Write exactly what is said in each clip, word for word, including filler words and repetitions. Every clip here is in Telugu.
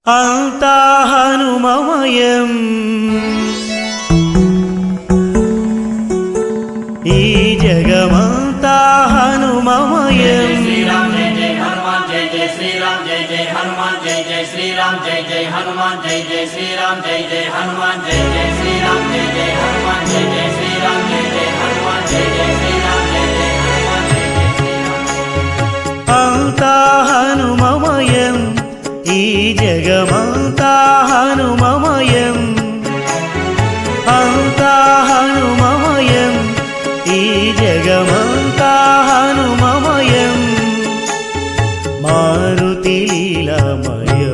అంతా హనుమమయం ఈ జగమంతా హనుమమయం శ్రీరామ్ జై జై హనుమాన్ జై జై శ్రీరామ్ జై జై హనుమాన్ జై జై శ్రీరామ్ జై జై హనుమాన్ జై జై శ్రీరామ్ జై జై హనుమాన్ జై జై శ్రీరామ్ జై జై హనుమాన్ జై జై శ్రీరామ్ జై జై హనుమాన్ జై జై శ్రీరామ్ జై జై హనుమాన్ జై జై శ్రీరామ్ అంతా హనుమమయం ఈ జగమంతా హనుమమయం అంతా హనుమమయం ఈ జగమంతా హనుమమయం మారుతి లీలామయం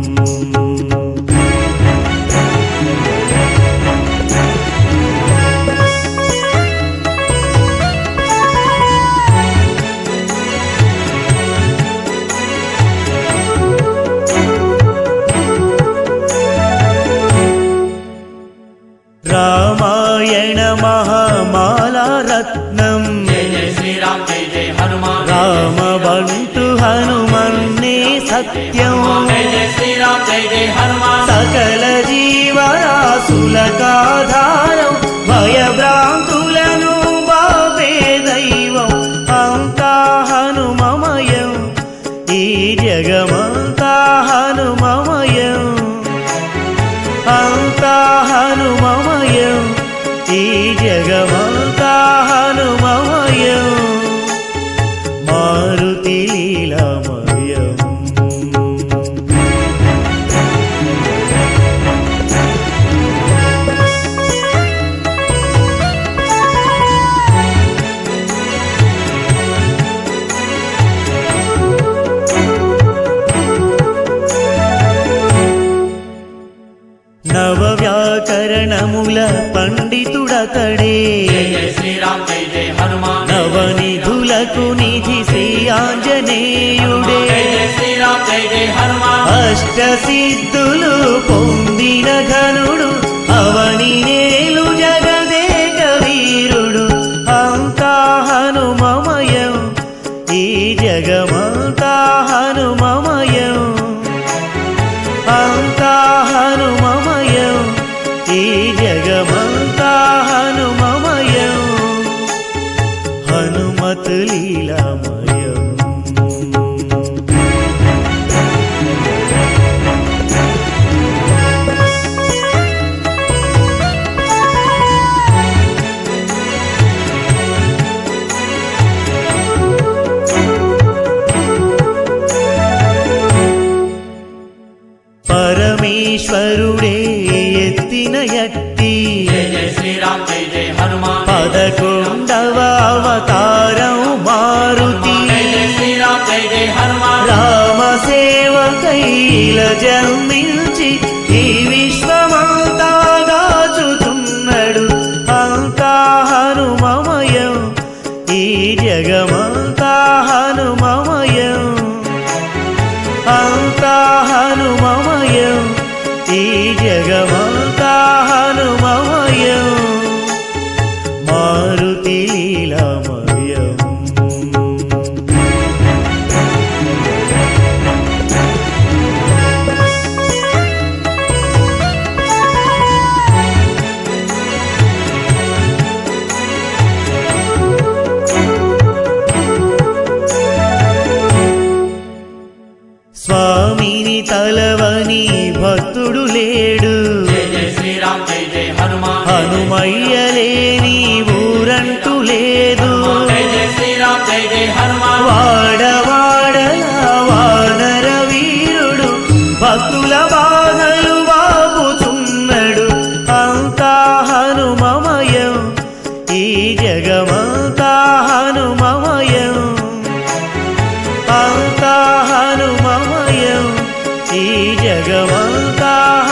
రామాయణ మహామాలా రత్నం జై జై శ్రీరామ్ జై జై హనుమాన్ రామబంటు హనుమన్నే సత్యం జై జై శ్రీరామ్ జై జై హనుమాన్ సకల జీవరాశులకాధారం భయభ్రాంతులను బాపే దైవం అంతా హనుమమయం ఈ జగమంతా హనుమమయం అంతా హనుమమయం ఈ జగమంతా హనుమమయం మారుతి లీలామయం నవ వ్యాకరణముల పండితుడతడే జై జై శ్రీరామ్ జై జై హనుమాన్ నవనిధులకు నిధి శ్రీ ఆంజనేయుడే జై జై శ్రీరామ్ జై జై హనుమాన్ అష్ట సిద్ధులు పొందిన ఘనుడు అవని నేలు జగదేక వీరుడు అంతా హనుమమయం ఈ జగమంతా హనుమమయం అంతా హనుమమయం ఈ జగమంతా హనుమమయం హనుమత్ లీలామయం పరమేశ్వరుడే ఎత్తిన ఎట్టి జై జై శ్రీరామ్ జై జై హనుమాన్ పదకొండవ అవతారం మారుతి జై జై శ్రీరామ్ జై జై హనుమాన్ రామ సేవకైల జన్మించి ఈ విశ్వమంతా గాచుచున్నాడు అంతా హనుమమయం ఈ జగమంతా హనుమమయం అంతా హనుమమయం ఈ జగమంతా హనుమమయం మారుతి లీలామయం స్వామిని తలవని భక్తుడు లేడు జై జై శ్రీరామ్ జై జై హనుమాన్ హనుమయ్యలేని ఊరంటూ లేదు జై జై శ్రీరామ్ జై జై హనుమాన్ వాడవాడల వానర వీరుడు భక్తుల బాధలు బాపుతున్నాడు అంతా హనుమమయం ఈ జగమంతా హనుమమయం అంతా హనుమమయం ఈ జగమంతా